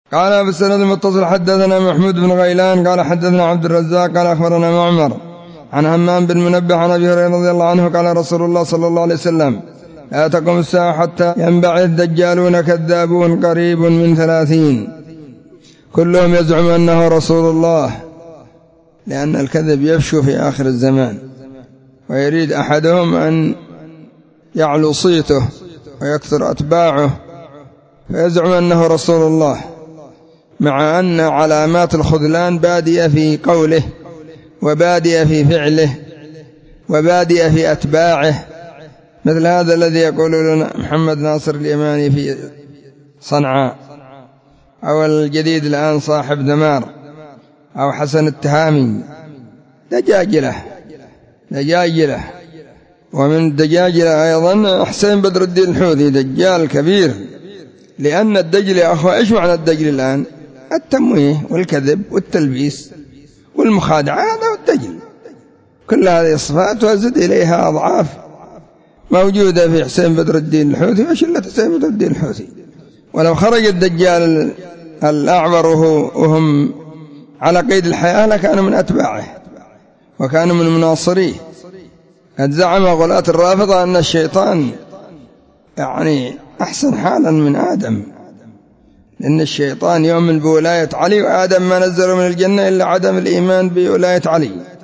قال بالسند المتصل حدثنا محمود بن غيلان قال حدثنا عبد الرزاق قال أخبرنا معمر عن همام بن منبه عن أبي هريرة رضي الله عنه قال رسول الله صلى الله عليه وسلم لا تقم الساعة حتى ينبعث دجالون كذابون قريب من 30 كلهم يزعم أنه رسول الله، لأن الكذب يفشو في آخر الزمان، ويريد أحدهم أن يعلو صيته ويكثر أتباعه فيزعم أنه رسول الله، مع أن علامات الخذلان بادئة في قوله وبادئة في فعله وبادئة في أتباعه، مثل هذا الذي يقول لنا محمد ناصر اليماني في صنعاء، أو الجديد الآن صاحب دمار، أو حسن التهامي، دجاجلة. ومن الدجاجلة أيضا حسين بدر الدين الحوثي دجال كبير، لأن الدجل يا أخوة إيش معنى الدجل الآن؟ التمويه والكذب والتلبيس والمخادعة، هذا هو الدجل. كل هذه الصفات وزد إليها أضعاف موجودة في حسين بدر الدين الحوثي وشلة حسين بدر الدين الحوثي. ولو خرج الدجال الأعور وهم على قيد الحياة لكانوا من أتباعه وكانوا من مناصريه. قد زعم غلاة الرافضة أن الشيطان يعني أحسن حالا من آدم، لأن الشيطان يؤمن بولاية علي، وآدم ما نزل من الجنة إلا عدم الإيمان بولاية علي.